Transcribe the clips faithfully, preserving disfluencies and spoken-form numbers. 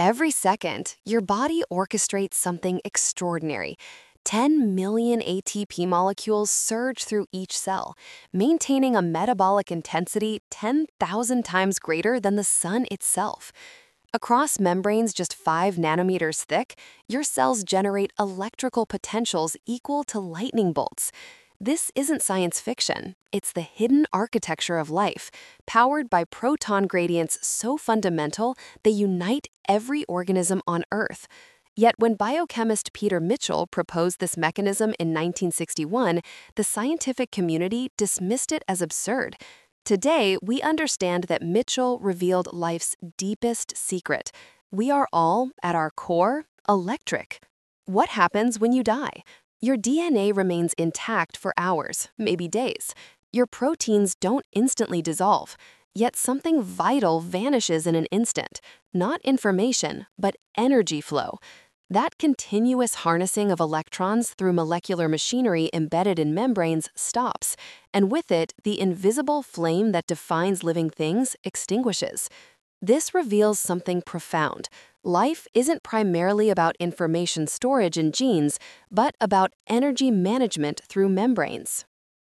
Every second, your body orchestrates something extraordinary. ten million A T P molecules surge through each cell, maintaining a metabolic intensity ten thousand times greater than the sun itself. Across membranes just five nanometers thick, your cells generate electrical potentials equal to lightning bolts. This isn't science fiction. It's the hidden architecture of life, powered by proton gradients so fundamental they unite every organism on Earth. Yet when biochemist Peter Mitchell proposed this mechanism in nineteen sixty-one, the scientific community dismissed it as absurd. Today, we understand that Mitchell revealed life's deepest secret. We are all, at our core, electric. What happens when you die? Your D N A remains intact for hours, maybe days. Your proteins don't instantly dissolve. Yet something vital vanishes in an instant. Not information, but energy flow. That continuous harnessing of electrons through molecular machinery embedded in membranes stops, and with it, the invisible flame that defines living things extinguishes. This reveals something profound. Life isn't primarily about information storage in genes, but about energy management through membranes.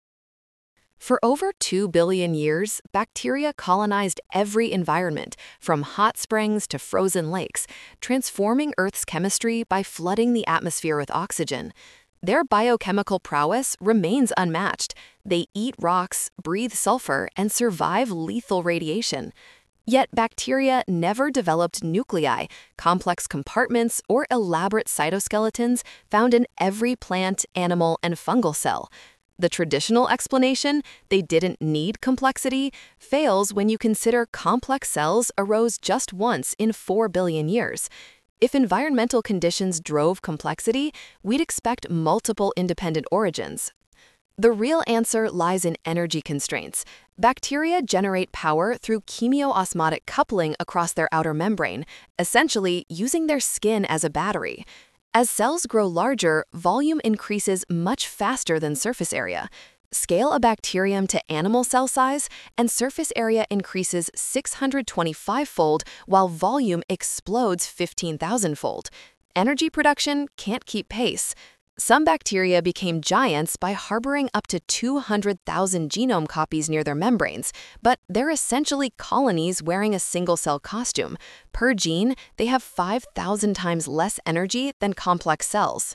For over two billion years, bacteria colonized every environment, from hot springs to frozen lakes, transforming Earth's chemistry by flooding the atmosphere with oxygen. Their biochemical prowess remains unmatched. They eat rocks, breathe sulfur, and survive lethal radiation. Yet bacteria never developed nuclei, complex compartments, or elaborate cytoskeletons found in every plant, animal, and fungal cell. The traditional explanation, they didn't need complexity, fails when you consider complex cells arose just once in four billion years. If environmental conditions drove complexity, we'd expect multiple independent origins. The real answer lies in energy constraints. Bacteria generate power through chemiosmotic coupling across their outer membrane, essentially using their skin as a battery. As cells grow larger, volume increases much faster than surface area. Scale a bacterium to animal cell size, and surface area increases six hundred twenty-five-fold while volume explodes fifteen thousand-fold. Energy production can't keep pace. Some bacteria became giants by harboring up to two hundred thousand genome copies near their membranes, but they're essentially colonies wearing a single-cell costume. Per gene, they have five thousand times less energy than complex cells.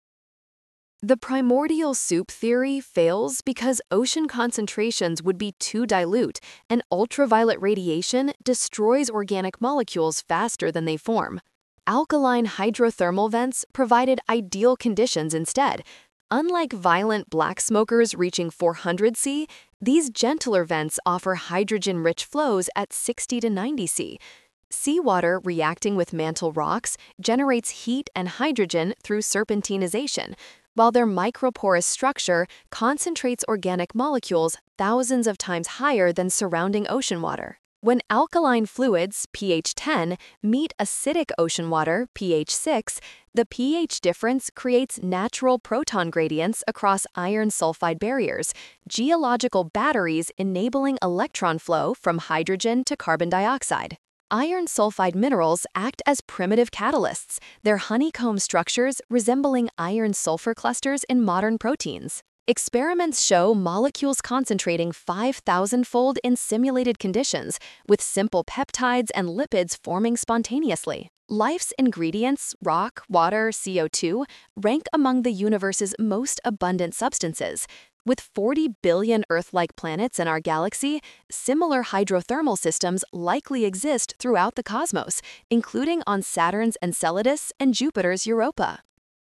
The primordial soup theory fails because ocean concentrations would be too dilute, and ultraviolet radiation destroys organic molecules faster than they form. Alkaline hydrothermal vents provided ideal conditions instead. Unlike violent black smokers reaching four hundred C, these gentler vents offer hydrogen-rich flows at sixty to ninety C. Seawater reacting with mantle rocks generates heat and hydrogen through serpentinization, while their microporous structure concentrates organic molecules thousands of times higher than surrounding ocean water. When alkaline fluids, pH ten, meet acidic ocean water, pH six, the pH difference creates natural proton gradients across iron sulfide barriers, geological batteries enabling electron flow from hydrogen to carbon dioxide. Iron sulfide minerals act as primitive catalysts, their honeycomb structures resembling iron-sulfur clusters in modern proteins. Experiments show molecules concentrating five thousand-fold in simulated conditions, with simple peptides and lipids forming spontaneously. Life's ingredients, rock, water, C O two, rank among the universe's most abundant substances. With forty billion Earth-like planets in our galaxy, similar hydrothermal systems likely exist throughout the cosmos, including on Saturn's Enceladus and Jupiter's Europa.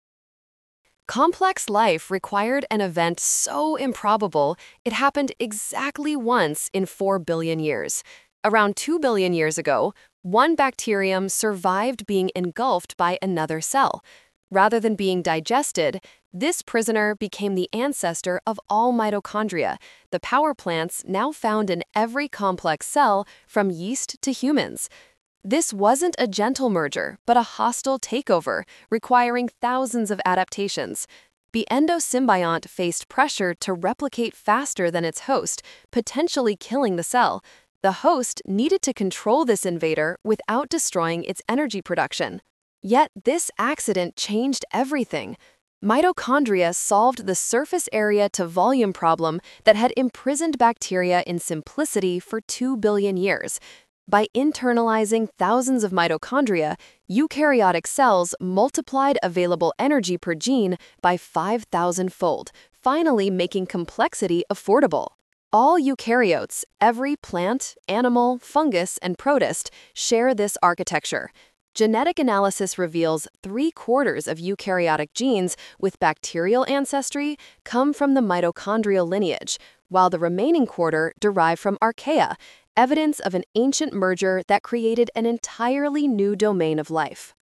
Complex life required an event so improbable it happened exactly once in four billion years. Around two billion years ago, one bacterium survived being engulfed by another cell. Rather than being digested, this prisoner became the ancestor of all mitochondria, the power plants now found in every complex cell from yeast to humans. This wasn't a gentle merger, but a hostile takeover, requiring thousands of adaptations. The endosymbiont faced pressure to replicate faster than its host, potentially killing the cell. The host needed to control this invader without destroying its energy production. Yet this accident changed everything. Mitochondria solved the surface area to volume problem that had imprisoned bacteria in simplicity for two billion years. By internalizing thousands of mitochondria, eukaryotic cells multiplied available energy per gene by five thousand fold, finally making complexity affordable. All eukaryotes, every plant, animal, fungus, and protist, share this architecture. Genetic analysis reveals three-quarters of eukaryotic genes with bacterial ancestry come from the mitochondrial lineage, while the remaining quarter derive from archaea, evidence of an ancient merger that created an entirely new domain of life.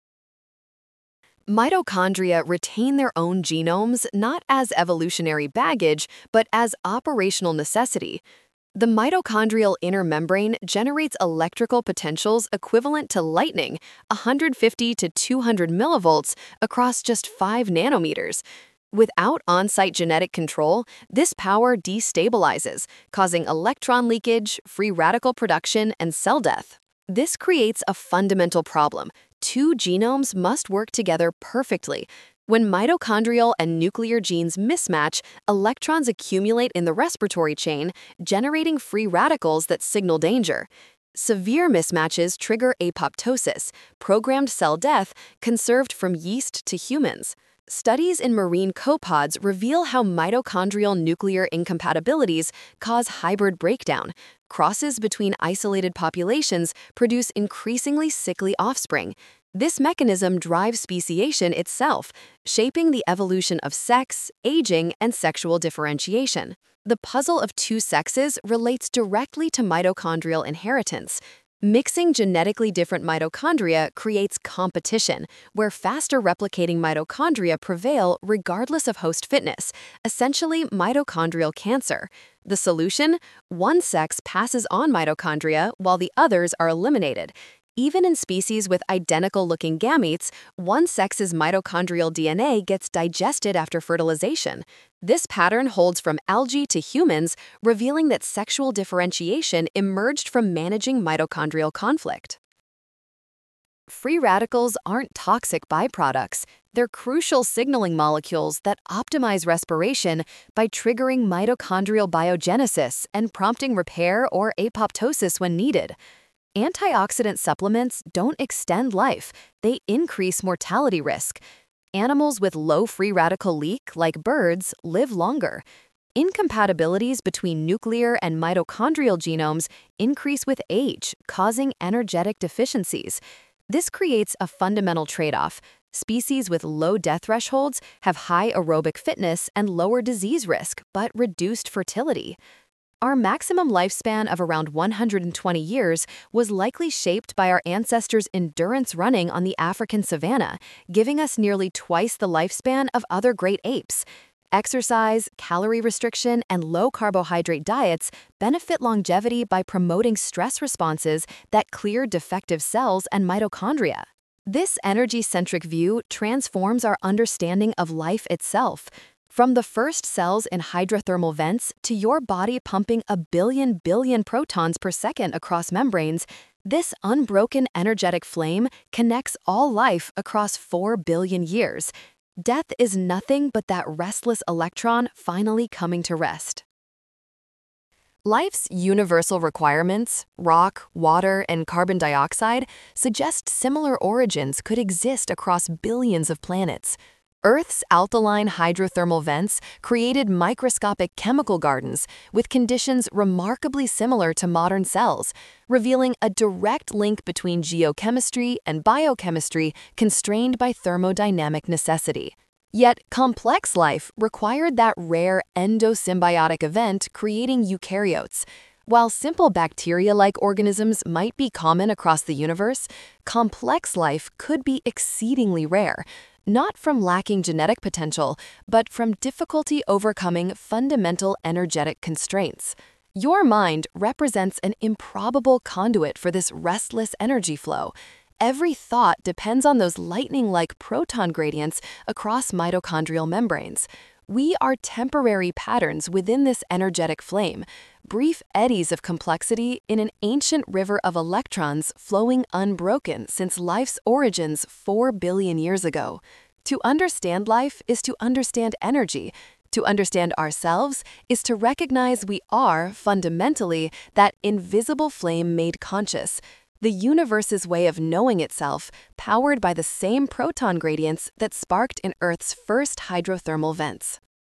Mitochondria retain their own genomes not as evolutionary baggage, but as operational necessity. The mitochondrial inner membrane generates electrical potentials equivalent to lightning, one hundred fifty to two hundred millivolts, across just five nanometers. Without on-site genetic control, this power destabilizes, causing electron leakage, free radical production, and cell death. This creates a fundamental problem. Two genomes must work together perfectly. When mitochondrial and nuclear genes mismatch, electrons accumulate in the respiratory chain, generating free radicals that signal danger. Severe mismatches trigger apoptosis, programmed cell death, conserved from yeast to humans. Studies in marine copepods reveal how mitochondrial nuclear incompatibilities cause hybrid breakdown. Crosses between isolated populations produce increasingly sickly offspring. This mechanism drives speciation itself, shaping the evolution of sex, aging, and sexual differentiation. The puzzle of two sexes relates directly to mitochondrial inheritance. Mixing genetically different mitochondria creates competition, where faster replicating mitochondria prevail regardless of host fitness, essentially mitochondrial cancer. The solution? One sex passes on mitochondria while the others are eliminated. Even in species with identical-looking gametes, one sex's mitochondrial D N A gets digested after fertilization. This pattern holds from algae to humans, revealing that sexual differentiation emerged from managing mitochondrial conflict. Free radicals aren't toxic byproducts. They're crucial signaling molecules that optimize respiration by triggering mitochondrial biogenesis and prompting repair or apoptosis when needed. Antioxidant supplements don't extend life, they increase mortality risk. Animals with low free radical leak, like birds, live longer. Incompatibilities between nuclear and mitochondrial genomes increase with age, causing energetic deficiencies. This creates a fundamental trade-off. Species with low death thresholds have high aerobic fitness and lower disease risk, but reduced fertility. Our maximum lifespan of around one hundred twenty years was likely shaped by our ancestors' endurance running on the African savanna, giving us nearly twice the lifespan of other great apes. Exercise, calorie restriction, and low-carbohydrate diets benefit longevity by promoting stress responses that clear defective cells and mitochondria. This energy-centric view transforms our understanding of life itself. From the first cells in hydrothermal vents to your body pumping a billion billion protons per second across membranes, this unbroken energetic flame connects all life across four billion years. Death is nothing but that restless electron finally coming to rest. Life's universal requirements, rock, water, and carbon dioxide, suggest similar origins could exist across billions of planets. Earth's alkaline hydrothermal vents created microscopic chemical gardens with conditions remarkably similar to modern cells, revealing a direct link between geochemistry and biochemistry constrained by thermodynamic necessity. Yet, complex life required that rare endosymbiotic event creating eukaryotes. While simple bacteria-like organisms might be common across the universe, complex life could be exceedingly rare, not from lacking genetic potential, but from difficulty overcoming fundamental energetic constraints. Your mind represents an improbable conduit for this restless energy flow. Every thought depends on those lightning-like proton gradients across mitochondrial membranes. We are temporary patterns within this energetic flame, brief eddies of complexity in an ancient river of electrons flowing unbroken since life's origins four billion years ago. To understand life is to understand energy. To understand ourselves is to recognize we are, fundamentally, that invisible flame made conscious, the universe's way of knowing itself, powered by the same proton gradients that sparked in Earth's first hydrothermal vents.